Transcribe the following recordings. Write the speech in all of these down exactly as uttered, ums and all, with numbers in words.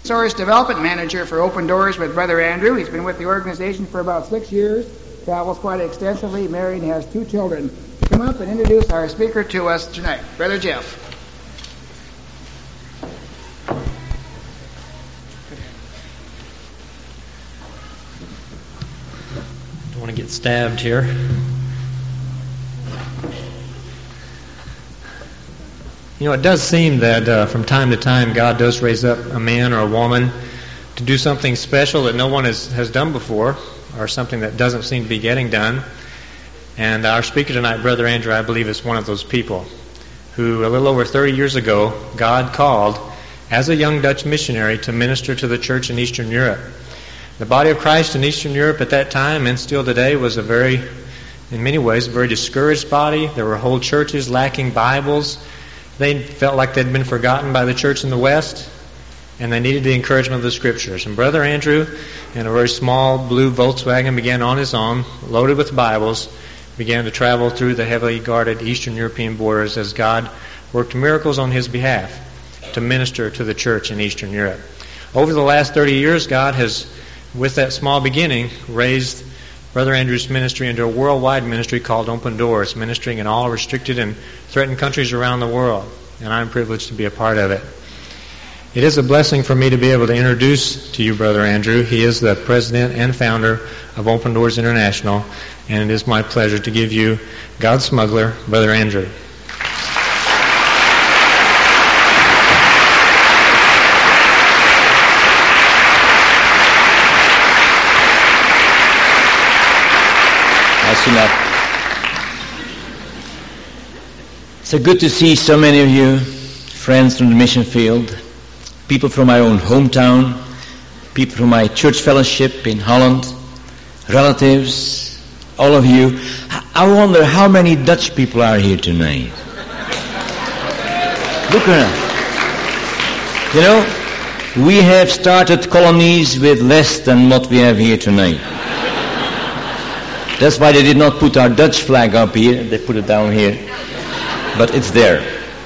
Resource Development Manager for Open Doors with Brother Andrew. He's been with the organization for about six years, travels quite extensively, married, and has two children. Come up and introduce our speaker to us tonight, Brother Jeff. Don't want to get stabbed here. You know, it does seem that uh, from time to time God does raise up a man or a woman to do something special that no one has, has done before, or something that doesn't seem to be getting done. And our speaker tonight, Brother Andrew, I believe is one of those people who a little over thirty years ago, God called as a young Dutch missionary to minister to the church in Eastern Europe. The body of Christ in Eastern Europe at that time and still today was a very, in many ways, a very discouraged body. There were whole churches lacking Bibles. They felt like they'd been forgotten by the church in the West, and they needed the encouragement of the Scriptures. And Brother Andrew, in a very small blue Volkswagen, began on his own, loaded with Bibles, began to travel through the heavily guarded Eastern European borders as God worked miracles on his behalf to minister to the church in Eastern Europe. Over the last thirty years, God has, with that small beginning, raised Brother Andrew's ministry into a worldwide ministry called Open Doors, ministering in all restricted and threatened countries around the world. And I'm privileged to be a part of it. It is a blessing for me to be able to introduce to you Brother Andrew. He is the president and founder of Open Doors International, and it is my pleasure to give you God's smuggler, Brother Andrew. Nice enough. So good to see so many of you, friends from the mission field, people from my own hometown, people from my church fellowship in Holland, relatives, all of you. I wonder how many Dutch people are here tonight. Look around. You know, we have started colonies with less than what we have here tonight. That's why they did not put our Dutch flag up here. They put it down here. But it's there.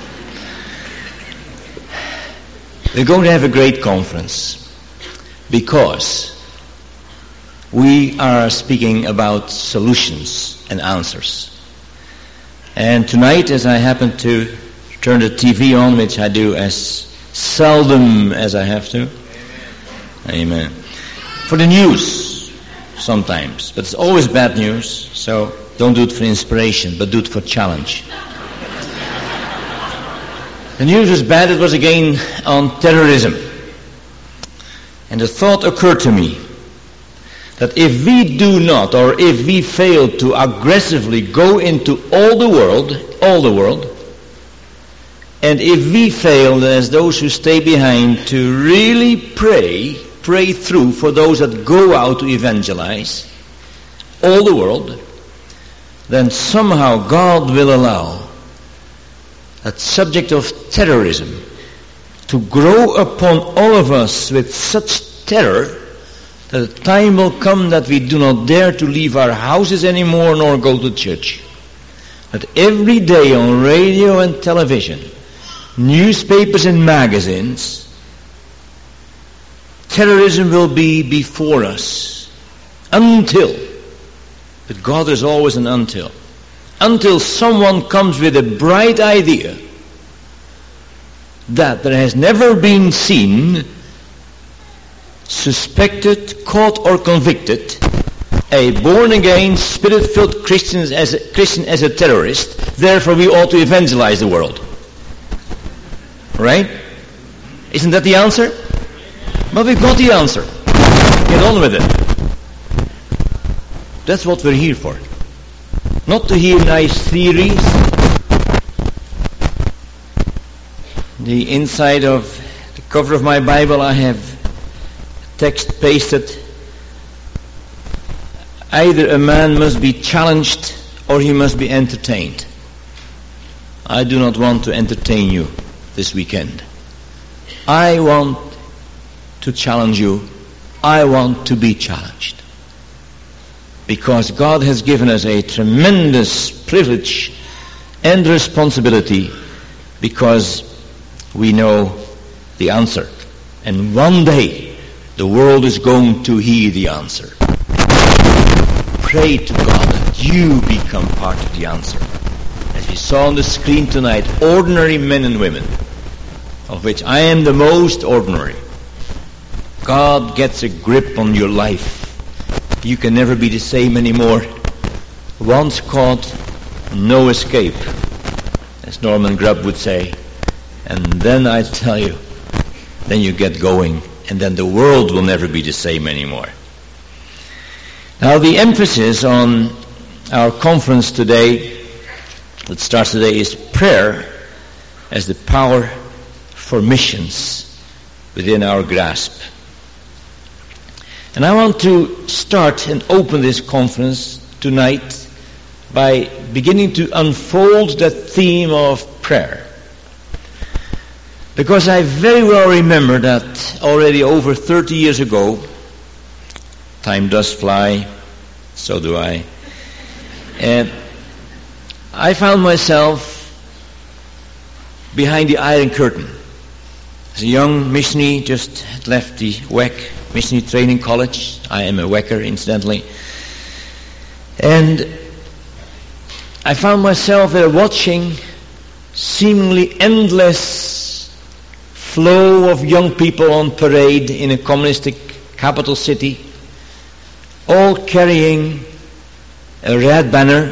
We're going to have a great conference because we are speaking about solutions and answers. And tonight, as I happen to turn the T V on, which I do as seldom as I have to, amen, for the news sometimes, but it's always bad news, so don't do it for inspiration, but do it for challenge. The news was bad. It was again on terrorism. And the thought occurred to me that if we do not, or if we fail to aggressively go into all the world, all the world, and if we fail as those who stay behind to really pray, pray through for those that go out to evangelize all the world, then somehow God will allow that subject of terrorism to grow upon all of us with such terror that a time will come that we do not dare to leave our houses anymore nor go to church. That every day on radio and television, newspapers and magazines, terrorism will be before us until, but God is always an until, until someone comes with a bright idea that there has never been seen, suspected, caught or convicted a born-again, spirit-filled Christian as a, Christian as a terrorist. Therefore we ought to evangelize the world. Right? Isn't that the answer? But we've got the answer. Get on with it. That's what we're here for. Not to hear nice theories. The inside of the cover of my Bible I have text pasted. Either a man must be challenged or he must be entertained. I do not want to entertain you this weekend. I want to challenge you. I want to be challenged. Because God has given us a tremendous privilege and responsibility because we know the answer. And one day, the world is going to hear the answer. Pray to God that you become part of the answer. As we saw on the screen tonight, ordinary men and women, of which I am the most ordinary. God gets a grip on your life. You can never be the same anymore. Once caught, no escape, as Norman Grubb would say. And then I tell you, then you get going, and then the world will never be the same anymore. Now the emphasis on our conference today, that starts today, is prayer as the power for missions within our grasp. And I want to start and open this conference tonight by beginning to unfold that theme of prayer. Because I very well remember that already over thirty years ago, time does fly, so do I, and I found myself behind the Iron Curtain. As a young missionary, just had left the W E C, Missionary Training College. I am a W E C-er, incidentally. And I found myself there watching seemingly endless flow of young people on parade in a communistic capital city, all carrying a red banner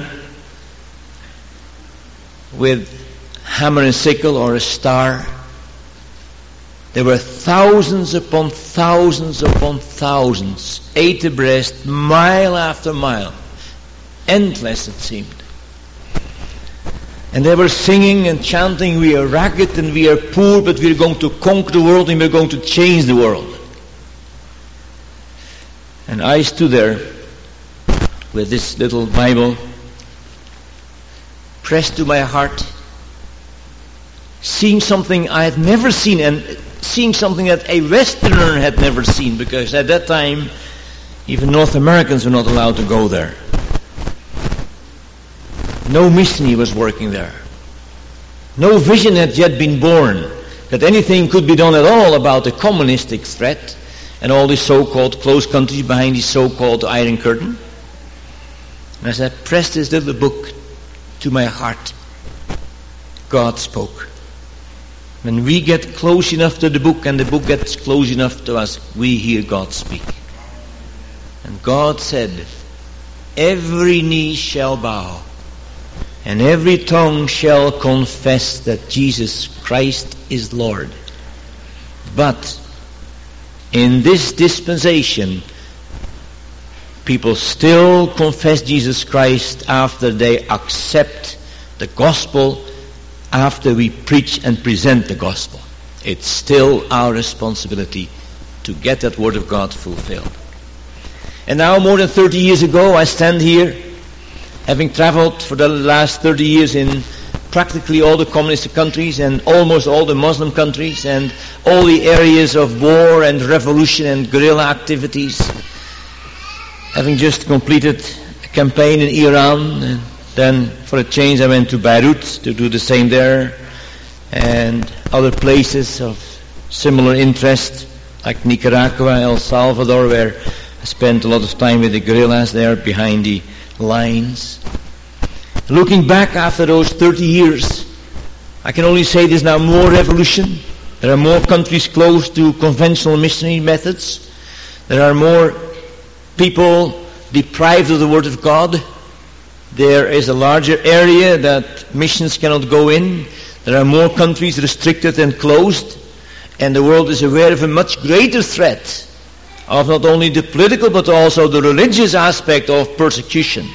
with hammer and sickle or a star. There were thousands upon thousands upon thousands, eight abreast, mile after mile. Endless, it seemed. And they were singing and chanting, we are ragged and we are poor, but we are going to conquer the world and we are going to change the world. And I stood there with this little Bible pressed to my heart, seeing something I had never seen, and seeing something that a Westerner had never seen, because at that time even North Americans were not allowed to go there. No missionary was working there. No vision had yet been born that anything could be done at all about the communistic threat and all these so-called closed countries behind the so-called Iron Curtain. And as I pressed this little book to my heart, God spoke. When we get close enough to the book and the book gets close enough to us, we hear God speak. And God said, every knee shall bow and every tongue shall confess that Jesus Christ is Lord. But in this dispensation, people still confess Jesus Christ after they accept the gospel, after we preach and present the gospel. It's still our responsibility to get that word of God fulfilled. And now, more than thirty years ago, I stand here, having traveled for the last thirty years in practically all the communist countries and almost all the Muslim countries and all the areas of war and revolution and guerrilla activities. Having just completed a campaign in Iran, and then for a change I went to Beirut to do the same there, and other places of similar interest like Nicaragua, El Salvador, where I spent a lot of time with the guerrillas there behind the lines. Looking back after those thirty years, I can only say there's now more revolution. There are more countries close to conventional missionary methods. There are more people deprived of the Word of God. There is a larger area that missions cannot go in. There are more countries restricted and closed. And the world is aware of a much greater threat of not only the political but also the religious aspect of persecution.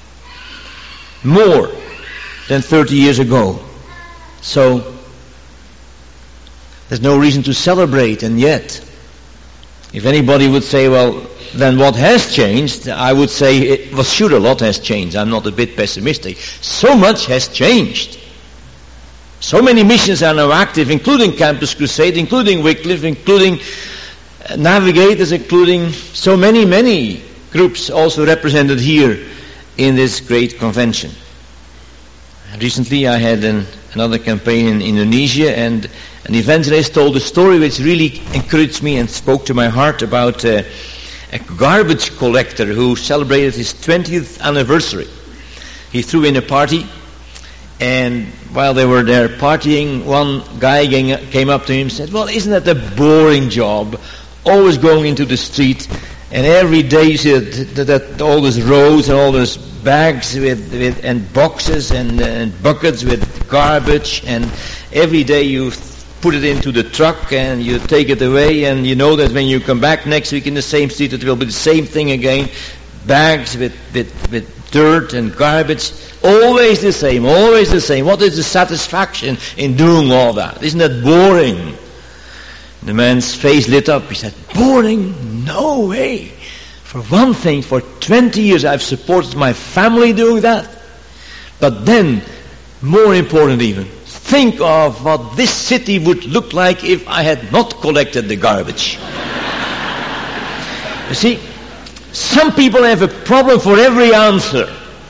More than thirty years ago. So, there's no reason to celebrate, and yet, if anybody would say, well, then what has changed? I would say, it, well, sure, a lot has changed. I'm not a bit pessimistic. So much has changed. So many missions are now active, including Campus Crusade, including Wycliffe, including uh, Navigators, including so many, many groups also represented here in this great convention. Recently I had an, another campaign in Indonesia, and An evangelist told a story which really encouraged me and spoke to my heart about uh, a garbage collector who celebrated his twentieth anniversary. He threw in a party, and while they were there partying, one guy came up to him and said, "Well, isn't that a boring job, always going into the street, and every day you see that, that, that all those roads and all those bags with, with and boxes and, and buckets with garbage, and every day you put it into the truck and you take it away, and you know that when you come back next week in the same street it will be the same thing again, bags with, with, with dirt and garbage, always the same, always the same. What is the satisfaction in doing all that? Isn't that boring?" The man's face lit up. He said, "Boring? No way. For one thing, for twenty years I've supported my family doing that. But then, more important even, think of what this city would look like if I had not collected the garbage." You see, some people have a problem for every answer.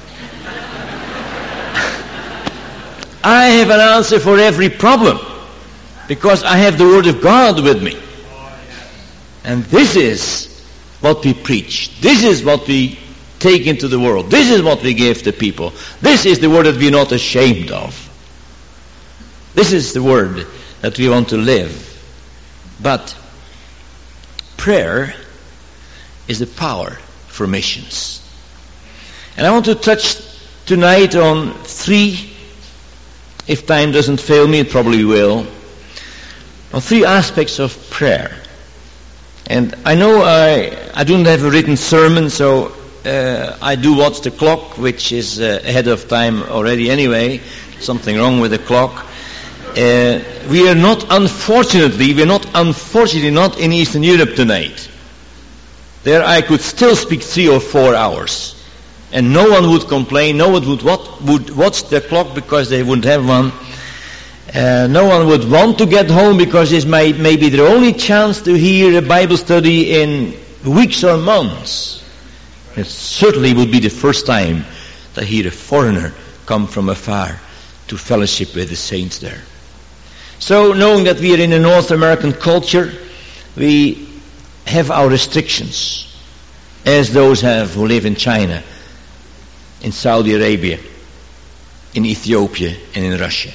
I have an answer for every problem, because I have the Word of God with me. And this is what we preach. This is what we take into the world. This is what we give to people. This is the Word that we're not ashamed of. This is the Word that we want to live. But prayer is the power for missions. And I want to touch tonight on three, if time doesn't fail me, it probably will, on three aspects of prayer. And I know I, I don't have a written sermon, so uh, I do watch the clock, which is uh, ahead of time already anyway. Something wrong with the clock. Uh, we are not, unfortunately, we're not, unfortunately not in Eastern Europe tonight. There I could still speak three or four hours. And no one would complain, no one would, what, would watch the clock because they wouldn't have one. Uh, no one would want to get home because this might may be their only chance to hear a Bible study in weeks or months. It certainly would be the first time to hear a foreigner come from afar to fellowship with the saints there. So, knowing that we are in a North American culture, we have our restrictions, as those have who live in China, in Saudi Arabia, in Ethiopia, and in Russia.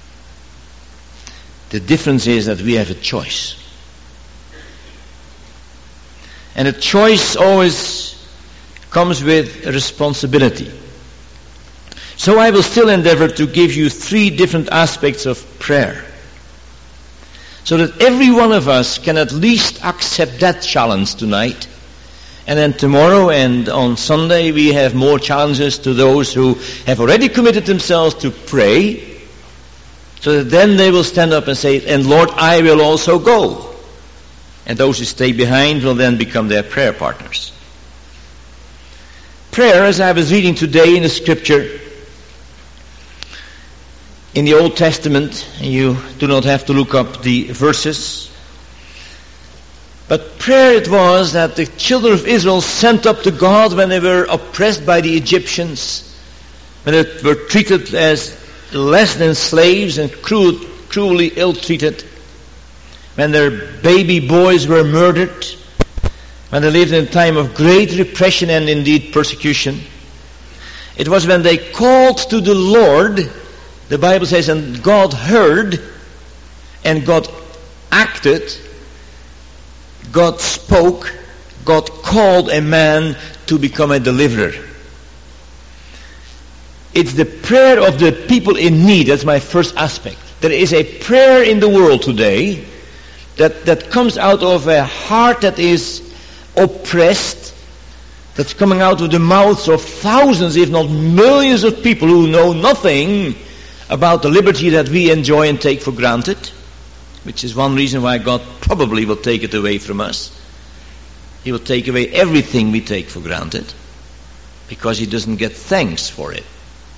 The difference is that we have a choice. And a choice always comes with a responsibility. So I will still endeavor to give you three different aspects of prayer, so that every one of us can at least accept that challenge tonight. And then tomorrow and on Sunday we have more challenges to those who have already committed themselves to pray, so that then they will stand up and say, "And Lord, I will also go." And those who stay behind will then become their prayer partners. Prayer, as I was reading today in the scripture, in the Old Testament, you do not have to look up the verses, but prayer it was that the children of Israel sent up to God when they were oppressed by the Egyptians, when they were treated as less than slaves and cruel, cruelly ill-treated, when their baby boys were murdered, when they lived in a time of great repression and indeed persecution. It was when they called to the Lord, the Bible says, and God heard, and God acted, God spoke, God called a man to become a deliverer. It's the prayer of the people in need. That's my first aspect. There is a prayer in the world today that, that comes out of a heart that is oppressed, that's coming out of the mouths of thousands, if not millions of people who know nothing about the liberty that we enjoy and take for granted, which is one reason why God probably will take it away from us. He will take away everything we take for granted, because He doesn't get thanks for it.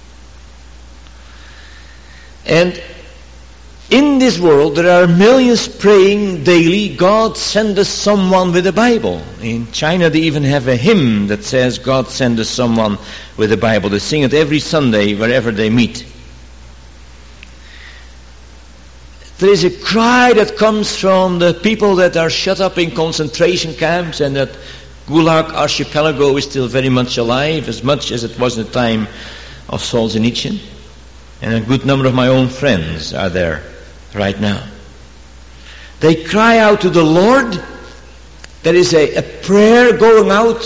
And in this world there are millions praying daily, "God send us someone with a Bible." In China they even have a hymn that says, "God send us someone with a Bible." They sing it every Sunday wherever they meet. There is a cry that comes from the people that are shut up in concentration camps, and that Gulag archipelago is still very much alive, as much as it was in the time of Solzhenitsyn. And a good number of my own friends are there right now. They cry out to the Lord. There is a, a prayer going out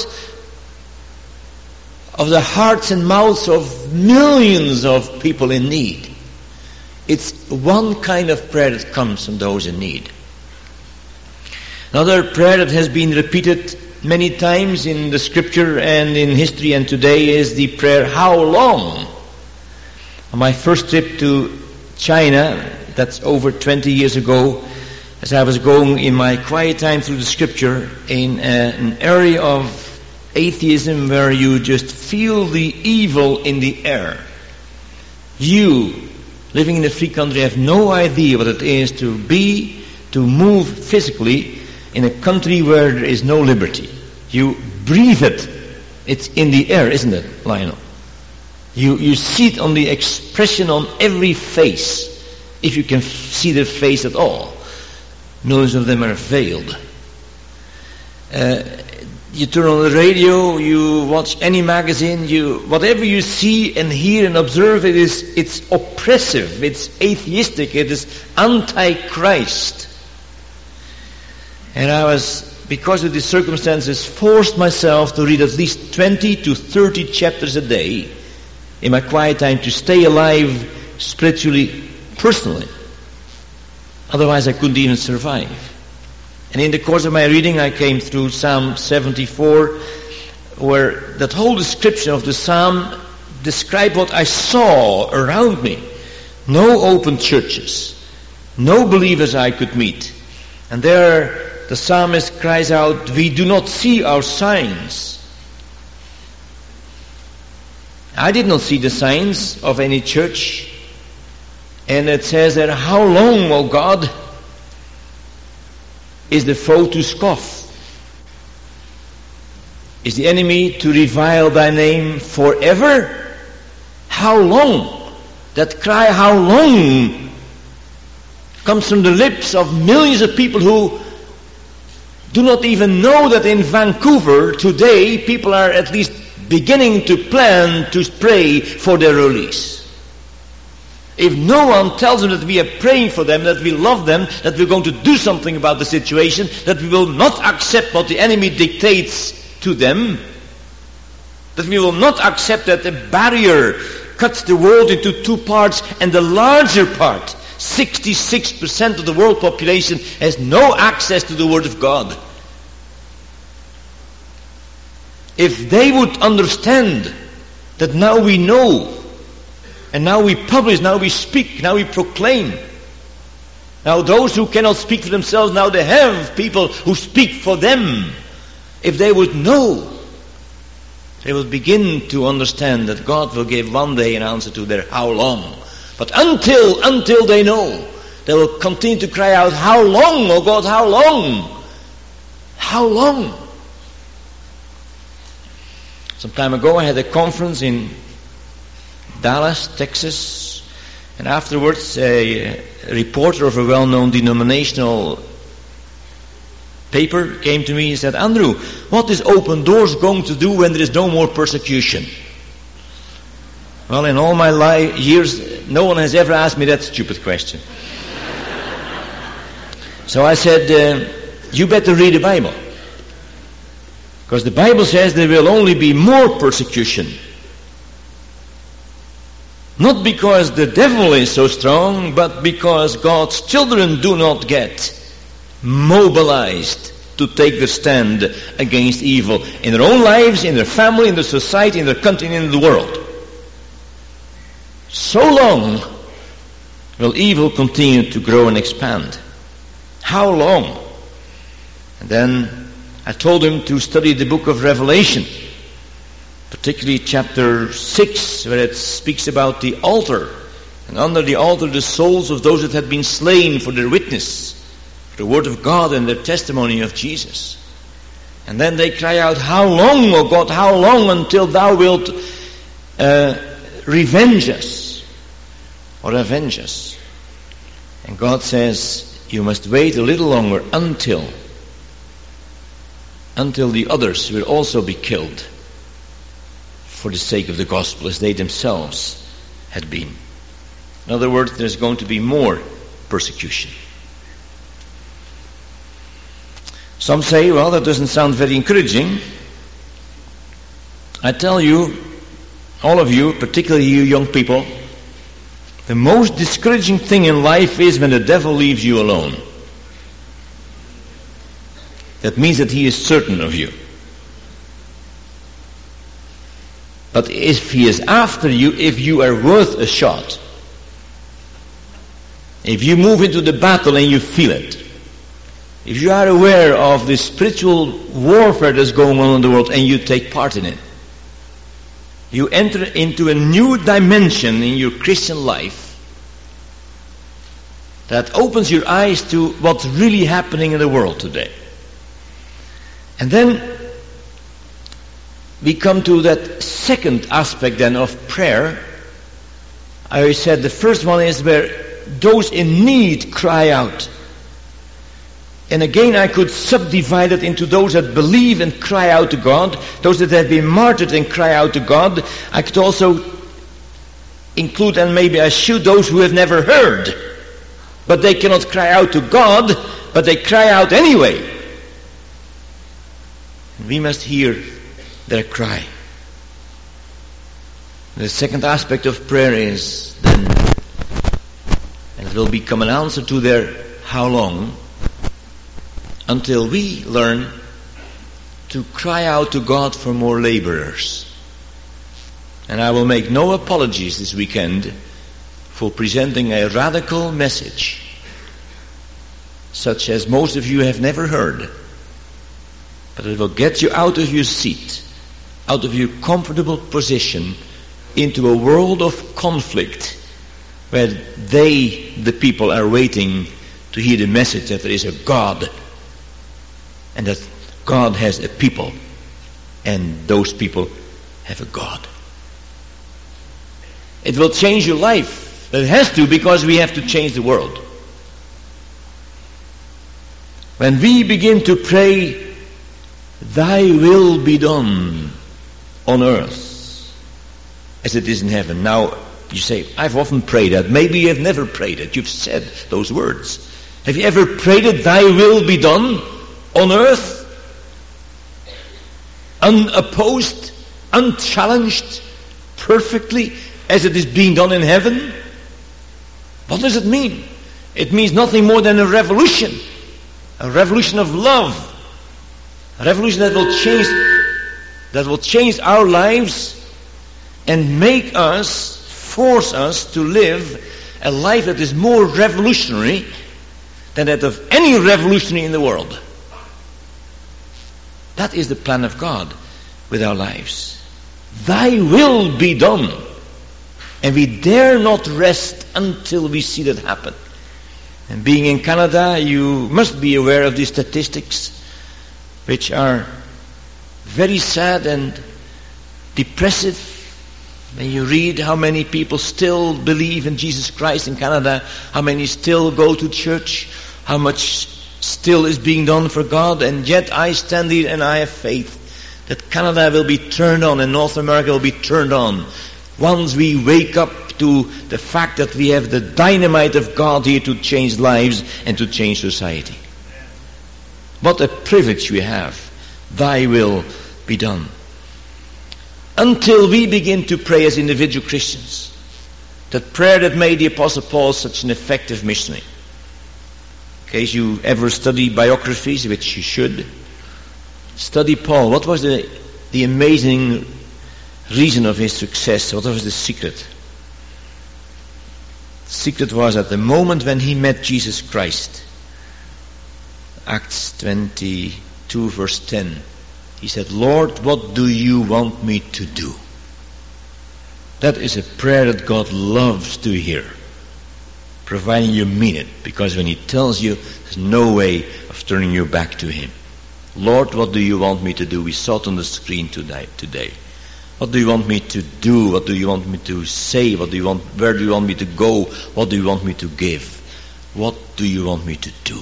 of the hearts and mouths of millions of people in need. It's one kind of prayer that comes from those in need. Another prayer that has been repeated many times in the scripture and in history and today is the prayer, how long? On my first trip to China, that's over twenty years ago, as I was going in my quiet time through the scripture in a, an area of atheism where you just feel the evil in the air. You, living in a free country, have no idea what it is to be, to move physically in a country where there is no liberty. You breathe it. It's in the air, isn't it, Lionel? You, you see it on the expression on every face, if you can f- see their face at all. Millions of them are veiled. Uh, you turn on the radio, you watch any magazine, you whatever you see and hear and observe, it is it's oppressive, it's atheistic, it is anti-Christ. And I was, because of these circumstances, forced myself to read at least twenty to thirty chapters a day in my quiet time to stay alive spiritually, personally. Otherwise I couldn't even survive. And in the course of my reading I came through Psalm seventy-four, where that whole description of the psalm described what I saw around me. No open churches, no believers I could meet. And there the psalmist cries out, we do not see our signs. I did not see the signs of any church. And it says that, how long, O God, is the foe to scoff? Is the enemy to revile thy name forever? How long? That cry, how long, comes from the lips of millions of people who do not even know that in Vancouver today people are at least beginning to plan to pray for their release. If no one tells them that we are praying for them, that we love them, that we're going to do something about the situation, that we will not accept what the enemy dictates to them, that we will not accept that a barrier cuts the world into two parts, and the larger part, sixty-six percent of the world population, has no access to the Word of God. If they would understand that now we know, and now we publish, now we speak, now we proclaim. Now those who cannot speak for themselves, now they have people who speak for them. If they would know, they will begin to understand that God will give one day an answer to their how long. But until, until they know, they will continue to cry out, how long, oh God, how long? How long? Some time ago I had a conference in Dallas, Texas, and afterwards a reporter of a well-known denominational paper came to me and said, Andrew, what is Open Doors going to do when there is no more persecution? Well, in all my li- years, no one has ever asked me that stupid question. So I said, uh, you better read the Bible. Because the Bible says there will only be more persecution. Not because the devil is so strong, but because God's children do not get mobilized to take the stand against evil in their own lives, in their family, in their society, in their country, and in the world. So long will evil continue to grow and expand. How long? And then I told him to study the book of Revelation, particularly chapter six, where it speaks about the altar, and under the altar the souls of those that had been slain for their witness, for the word of God and their testimony of Jesus. And then they cry out, how long, O God, how long until thou wilt uh, revenge us, or avenge us? And God says, you must wait a little longer until, until the others will also be killed for the sake of the gospel, as they themselves had been. In other words, there's going to be more persecution. Some say, well, that doesn't sound very encouraging. I tell you, all of you, particularly you young people, the most discouraging thing in life is when the devil leaves you alone. That means that he is certain of you. But if he is after you, if you are worth a shot, if you move into the battle and you feel it, if you are aware of the spiritual warfare that's going on in the world and you take part in it, you enter into a new dimension in your Christian life that opens your eyes to what's really happening in the world today. And then we come to that second aspect then of prayer. I said the first one is where those in need cry out. And again I could subdivide it into those that believe and cry out to God, those that have been martyred and cry out to God. I could also include, and maybe I should, those who have never heard, but they cannot cry out to God, but they cry out anyway. We must hear their cry. The second aspect of prayer is then, and it will become an answer to their how long, until we learn to cry out to God for more laborers. And I will make no apologies this weekend for presenting a radical message, such as most of you have never heard. But it will get you out of your seat, out of your comfortable position, into a world of conflict, where they, the people, are waiting to hear the message that there is a God, and that God has a people, and those people have a God. It will change your life. It has to, because we have to change the world. When we begin to pray, Thy will be done on earth as it is in heaven. Now, you say, I've often prayed that. Maybe you have never prayed it. You've said those words. Have you ever prayed it, Thy will be done on earth? Unopposed, unchallenged, perfectly as it is being done in heaven? What does it mean? It means nothing more than a revolution. A revolution of love. A revolution that will change, that will change our lives and make us, force us to live a life that is more revolutionary than that of any revolutionary in the world. That is the plan of God with our lives. Thy will be done. And we dare not rest until we see that happen. And being in Canada, you must be aware of these statistics, which are very sad and depressive. When you read how many people still believe in Jesus Christ in Canada, how many still go to church, how much still is being done for God, and yet I stand here and I have faith that Canada will be turned on and North America will be turned on once we wake up to the fact that we have the dynamite of God here to change lives and to change society. What a privilege we have. Thy will be done. Until we begin to pray as individual Christians, that prayer that made the Apostle Paul such an effective missionary. In case you ever study biographies, which you should, study Paul. What was the, the amazing reason of his success? What was the secret? The secret was at the moment when he met Jesus Christ, Acts twenty-two verse ten, he said, Lord, what do you want me to do? That is a prayer that God loves to hear, providing you mean it, because when he tells you, there's no way of turning your back to him. Lord, what do you want me to do? We saw it on the screen today. today. What do you want me to do? What do you want me to say? What do you want? Where do you want me to go? What do you want me to give? what do you want me to do?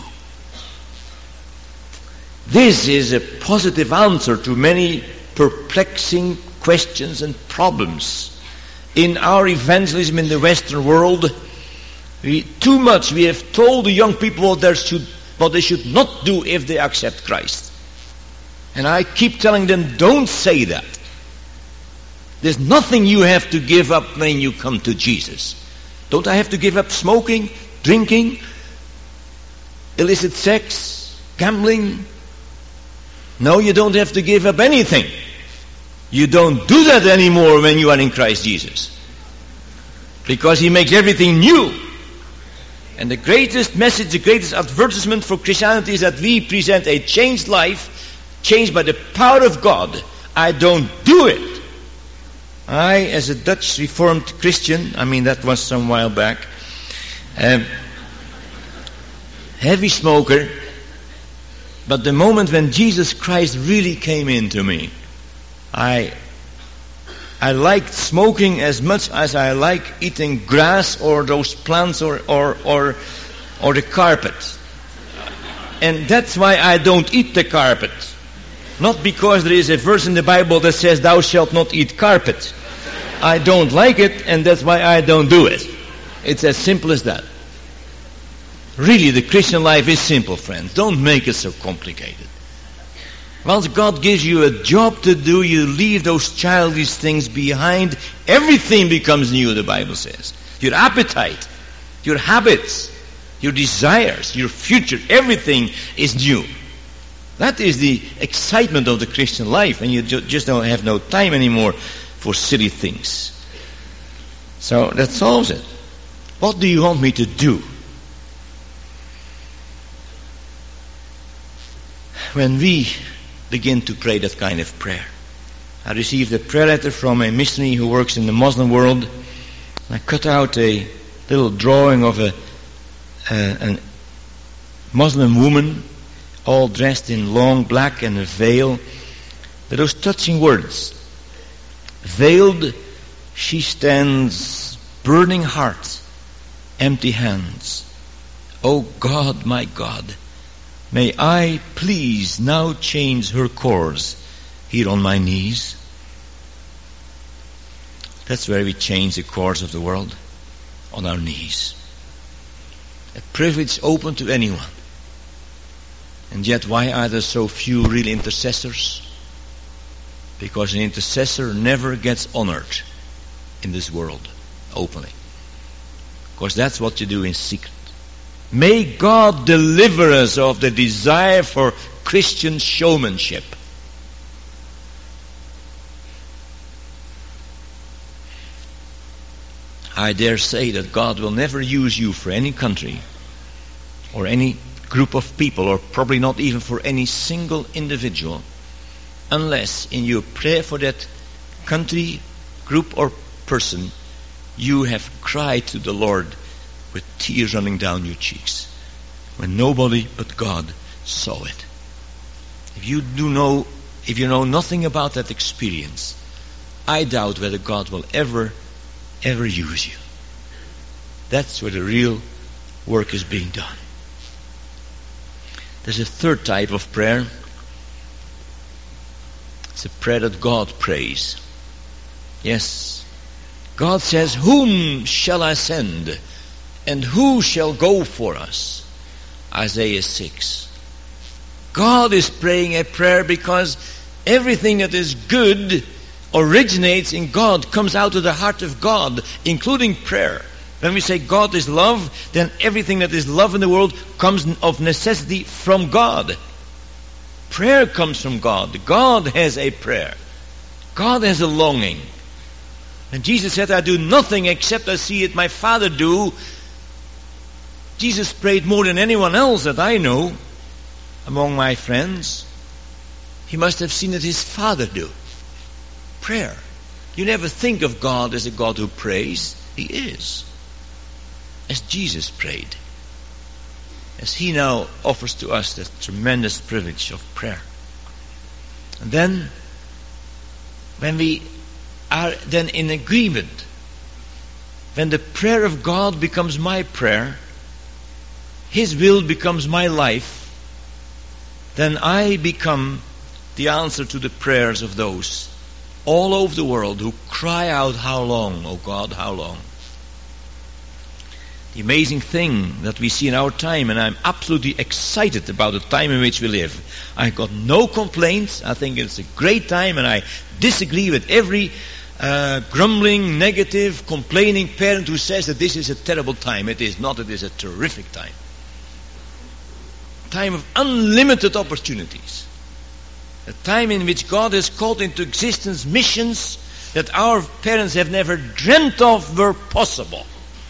This is a positive answer to many perplexing questions and problems. In our evangelism in the Western world, we, too much we have told the young people what, there should, what they should not do if they accept Christ. And I keep telling them, don't say that. There's nothing you have to give up when you come to Jesus. Don't I have to give up smoking, drinking, illicit sex, gambling? No, you don't have to give up anything. You don't do that anymore when you are in Christ Jesus. Because He makes everything new. And the greatest message, the greatest advertisement for Christianity is that we present a changed life, changed by the power of God. I don't do it. I, as a Dutch Reformed Christian, I mean that was some while back, um, heavy smoker, but the moment when Jesus Christ really came into me, I I liked smoking as much as I like eating grass or those plants or or or, or the carpet. And that's why I don't eat the carpet. Not because there is a verse in the Bible that says, thou shalt not eat carpet. I don't like it, and that's why I don't do it. It's as simple as that. Really, the Christian life is simple, friends. Don't make it so complicated. Once God gives you a job to do, you leave those childish things behind. Everything becomes new, the Bible says. Your appetite, your habits, your desires, your future, everything is new. That is the excitement of the Christian life, and you ju- just don't have no time anymore for silly things. So that solves it. What do you want me to do? When we begin to pray that kind of prayer. I received a prayer letter from a missionary who works in the Muslim world. I cut out a little drawing of a, a, a Muslim woman, all dressed in long black and a veil. But those touching words. Veiled, she stands, burning heart, empty hands. O God, my God, may I please now change her course here on my knees. That's where we change the course of the world, on our knees. A privilege open to anyone. And yet, why are there so few real intercessors? Because an intercessor never gets honored in this world openly. Because that's what you do in secret. May God deliver us of the desire for Christian showmanship. I dare say that God will never use you for any country or any group of people, or probably not even for any single individual, unless in your prayer for that country, group or person, you have cried to the Lord with tears running down your cheeks, when nobody but God saw it. If you do know, if you know nothing about that experience, I doubt whether God will ever, ever use you. That's where the real work is being done. There's a third type of prayer. It's a prayer that God prays. Yes. God says, whom shall I send? And who shall go for us? Isaiah six. God is praying a prayer because everything that is good originates in God, comes out of the heart of God, including prayer. When we say God is love, then everything that is love in the world comes of necessity from God. Prayer comes from God. God has a prayer. God has a longing. And Jesus said, I do nothing except I see it my Father do. Jesus prayed more than anyone else that I know among my friends. He must have seen it his Father do. Prayer. You never think of God as a God who prays. He is. As Jesus prayed. As He now offers to us that tremendous privilege of prayer. And then, when we are then in agreement, when the prayer of God becomes my prayer, His will becomes my life, then I become the answer to the prayers of those all over the world who cry out, how long, oh God, how long? The amazing thing that we see in our time, and I'm absolutely excited about the time in which we live. I've got no complaints. I think it's a great time, and I disagree with every uh, grumbling, negative, complaining parent who says that this is a terrible time. It is not. It is a terrific time. Time of unlimited opportunities. A time in which God has called into existence missions that our parents have never dreamt of were possible.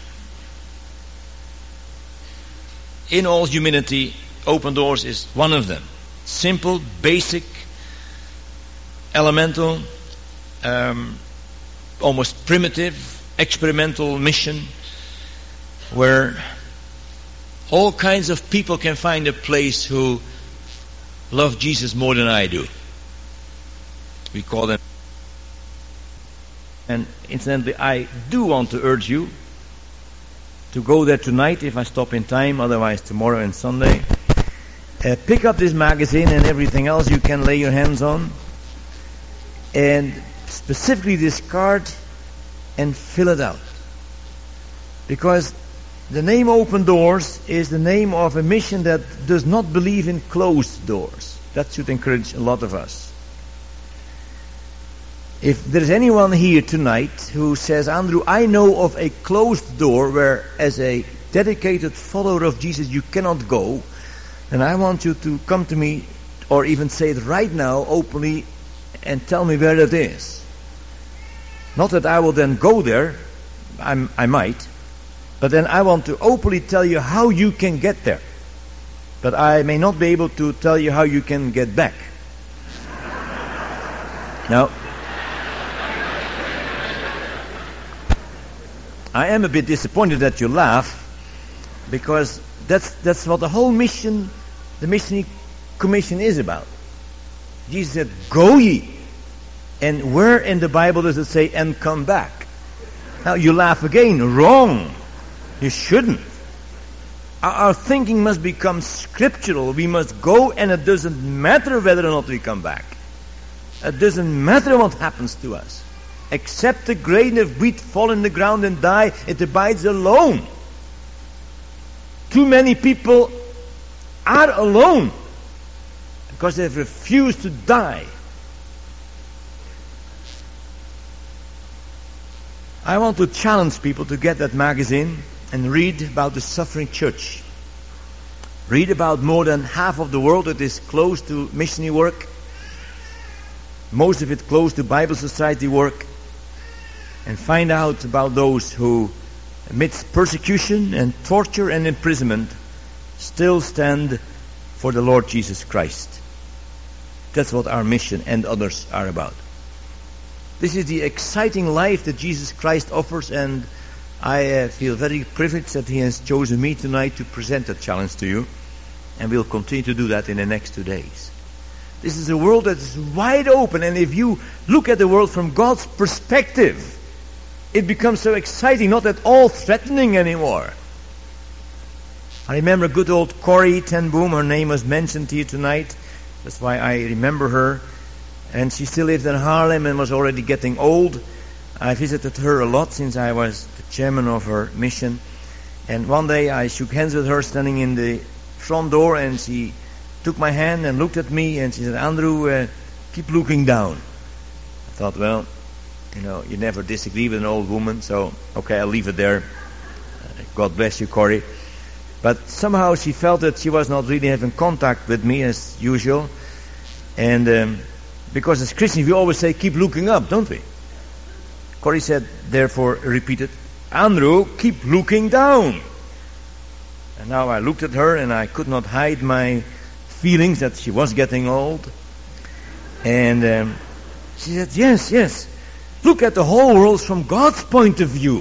In all humility, Open Doors is one of them. Simple, basic, elemental, um, almost primitive, experimental mission where all kinds of people can find a place who love Jesus more than I do. We call them. And incidentally, I do want to urge you to go there tonight if I stop in time, otherwise tomorrow and Sunday. Uh, pick up this magazine and everything else you can lay your hands on, and specifically this card, and fill it out. Because the name Open Doors is the name of a mission that does not believe in closed doors. That should encourage a lot of us. If there's anyone here tonight who says, Andrew, I know of a closed door where as a dedicated follower of Jesus you cannot go, then I want you to come to me, or even say it right now openly, and tell me where it is. Not that I will then go there, I'm, I might, but then I want to openly tell you how you can get there. But I may not be able to tell you how you can get back. Now, I am a bit disappointed that you laugh, because that's that's what the whole mission, the missionary commission is about. Jesus said, go ye. And where in the Bible does it say, and come back? Now you laugh again. Wrong. You shouldn't. Our, our thinking must become scriptural. We must go, and it doesn't matter whether or not we come back. It doesn't matter what happens to us. Except a grain of wheat fall in the ground and die, it abides alone. Too many people are alone because they've refused to die. I want to challenge people to get that magazine and read about the suffering church. Read about more than half of the world that is close to missionary work. Most of it close to Bible Society work. And find out about those who, amidst persecution and torture and imprisonment, still stand for the Lord Jesus Christ. That's what our mission and others are about. This is the exciting life that Jesus Christ offers, and I uh, feel very privileged that He has chosen me tonight to present that challenge to you, and we'll continue to do that in the next two days. This is a world that is wide open, and if you look at the world from God's perspective, it becomes so exciting, not at all threatening anymore. I remember good old Corrie ten Boom. Her name was mentioned here tonight. That's why I remember her. And she still lived in Haarlem and was already getting old. I visited her a lot since I was the chairman of her mission. And one day I shook hands with her standing in the front door, and she took my hand and looked at me, and she said, Andrew, uh, keep looking down. I thought, well, you know, you never disagree with an old woman, so okay, I'll leave it there. Uh, God bless you, Corrie. But somehow she felt that she was not really having contact with me as usual. And um, because as Christians we always say, keep looking up, don't we? Corrie said, therefore, repeated, Andrew, keep looking down. And now I looked at her, and I could not hide my feelings that she was getting old. And um, she said, yes, yes. Look at the whole world from God's point of view.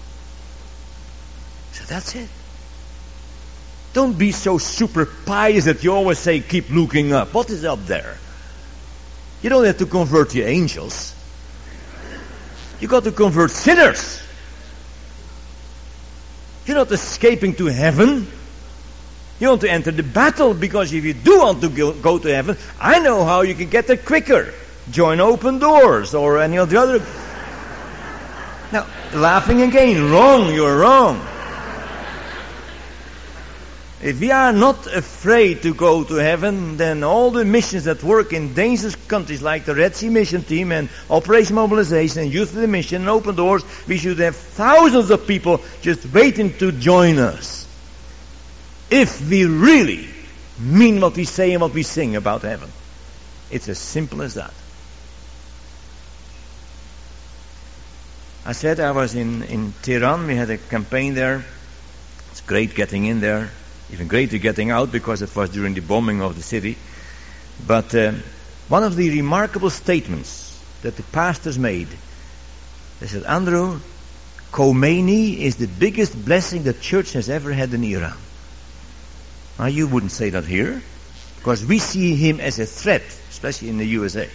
So that's it. Don't be so super pious that you always say, keep looking up. What is up there? You don't have to convert your angels. You got to convert sinners. You're not escaping to heaven. You want to enter the battle, because if you do want to go, go to heaven, I know how you can get there quicker. Join Open Doors or any of the other. Now, laughing again. Wrong, you're wrong. If we are not afraid to go to heaven, then all the missions that work in dangerous countries like the Red Sea Mission Team and Operation Mobilization and Youth of the Mission and Open Doors, we should have thousands of people just waiting to join us. If we really mean what we say and what we sing about heaven. It's as simple as that. I said I was in, in Tehran. We had a campaign there. It's great getting in there. Even greater getting out, because it was during the bombing of the city. But uh, one of the remarkable statements that the pastors made, they said, Andrew, Khomeini is the biggest blessing the church has ever had in Iran. Now, you wouldn't say that here, because we see him as a threat, especially in the U S A.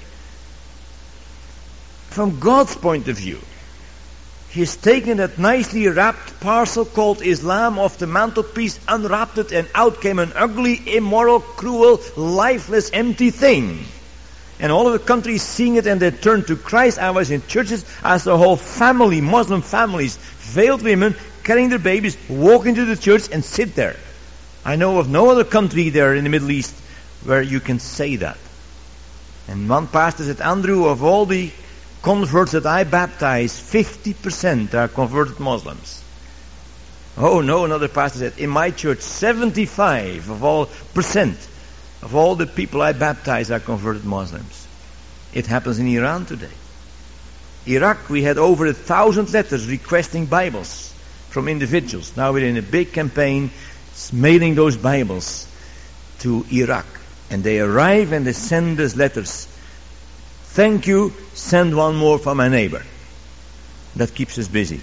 From God's point of view, he has taken that nicely wrapped parcel called Islam off the mantelpiece, unwrapped it, and out came an ugly, immoral, cruel, lifeless, empty thing. And all of the countries seeing it, and they turned to Christ. I was in churches, I saw a whole family, Muslim families, veiled women, carrying their babies, walk into the church and sit there. I know of no other country there in the Middle East where you can say that. And one pastor said, Andrew, of all the converts that I baptize, fifty percent are converted Muslims. Oh no, another pastor said, in my church, seventy-five of all percent of all the people I baptize are converted Muslims. It happens in Iran today. Iraq, we had over a thousand letters requesting Bibles from individuals. Now we're in a big campaign mailing those Bibles to Iraq. And they arrive and they send us letters. Thank you, send one more for my neighbor. That keeps us busy.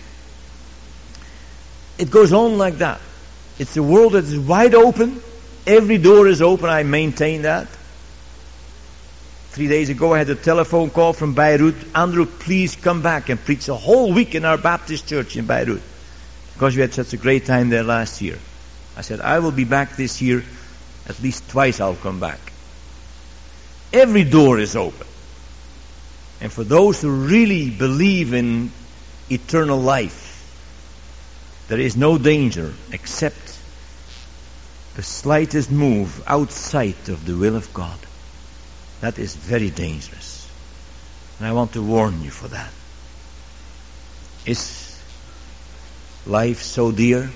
It goes on like that. It's a world that is wide open. Every door is open. I maintain that. Three days ago I had a telephone call from Beirut. Andrew, please come back and preach a whole week in our Baptist church in Beirut, because we had such a great time there last year. I said, I will be back this year. At least twice I'll come back. Every door is open. And for those who really believe in eternal life, there is no danger except the slightest move outside of the will of God. That is very dangerous. And I want to warn you for that. Is life so dear?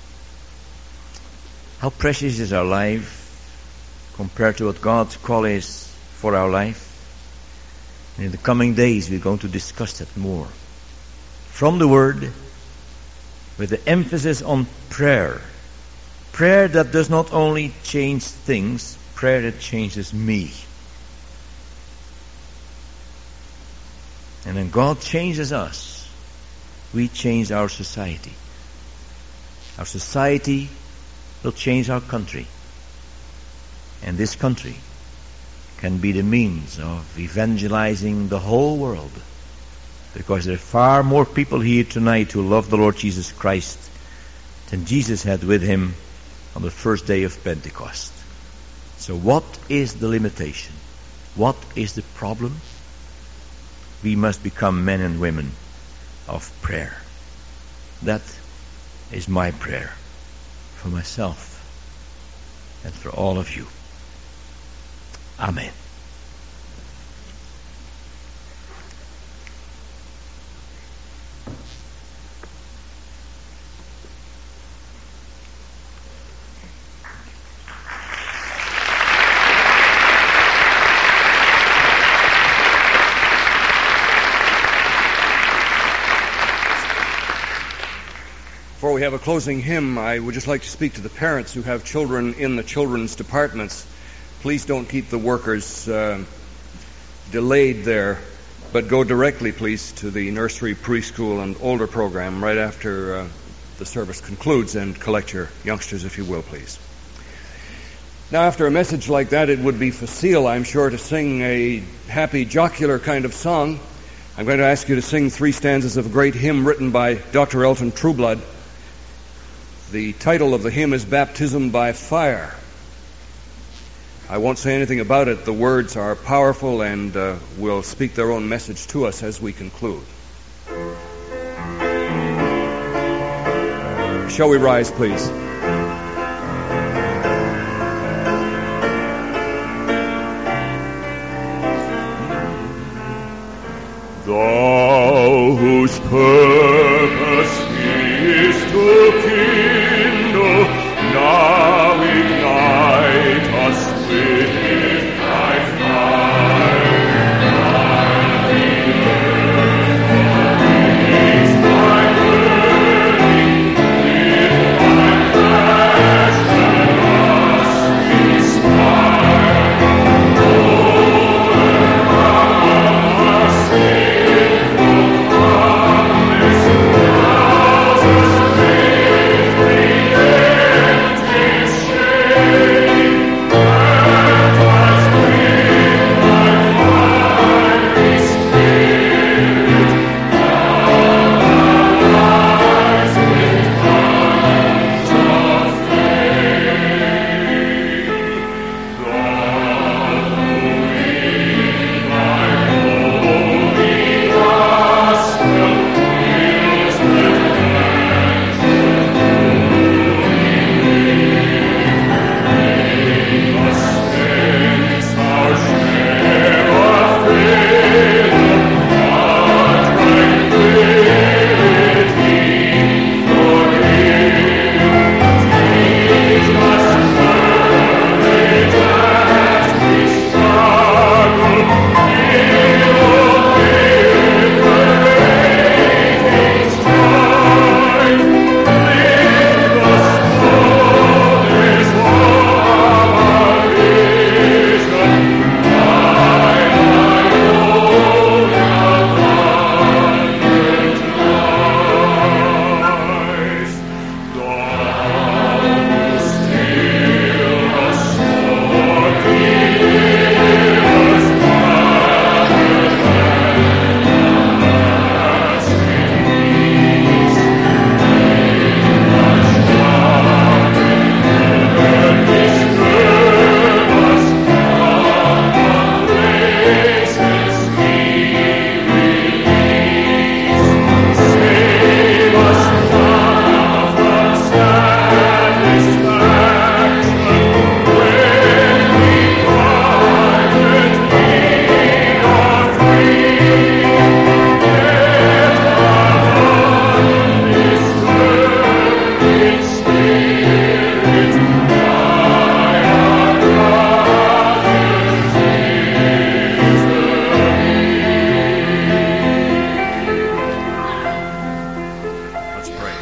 How precious is our life compared to what God's call is for our life? And in the coming days we're going to discuss that more. From the Word, with the emphasis on prayer. Prayer that does not only change things, prayer that changes me. And when God changes us, we change our society. Our society will change our country. And this country can be the means of evangelizing the whole world. Because there are far more people here tonight who love the Lord Jesus Christ than Jesus had with him on the first day of Pentecost. So what is the limitation? What is the problem? We must become men and women of prayer. That is my prayer for myself and for all of you. Amen. Before we have a closing hymn, I would just like to speak to the parents who have children in the children's departments. Please don't keep the workers uh, delayed there, but go directly, please, to the nursery, preschool, and older program right after uh, the service concludes, and collect your youngsters, if you will, please. Now, after a message like that, it would be facile, I'm sure, to sing a happy, jocular kind of song. I'm going to ask you to sing three stanzas of a great hymn written by Doctor Elton Trueblood. The title of the hymn is Baptism by Fire. I won't say anything about it. The words are powerful and uh, will speak their own message to us as we conclude. Shall we rise, please? Thou whose purpose is to kindle, now ignite us with thy fire. Is thy burning with thy passion us inspire. Oh, our sinful promise rouse us with redemptive shame. Let us with thy fiery spirit arise with tongues of flame. Thou who in thy holy gospel wills that make us sense our share of freedom, our tranquility, forgive. Teach us courage as we struggle, fill with liberating strife. Lift us, Lord, this war our vision, by thy own abundant life. Thou who still the sword delivers, rather than lasting peace, make us sharp and disturb us from the places we release. Save us now from satisfaction when we privately are free. Let our undisturbed spirit by our brothers is Let's pray.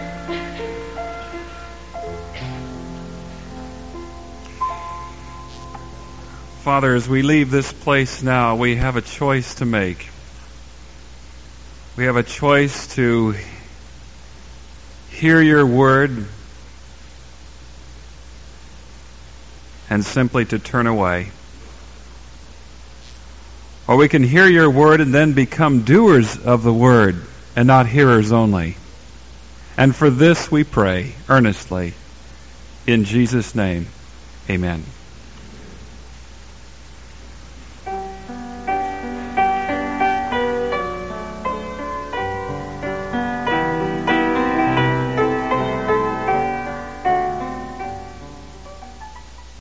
Father, as we leave this place now, we have a choice to make. We have a choice to hear your word and simply to turn away. Or we can hear your word and then become doers of the word and not hearers only. And for this we pray earnestly. In Jesus' name, amen.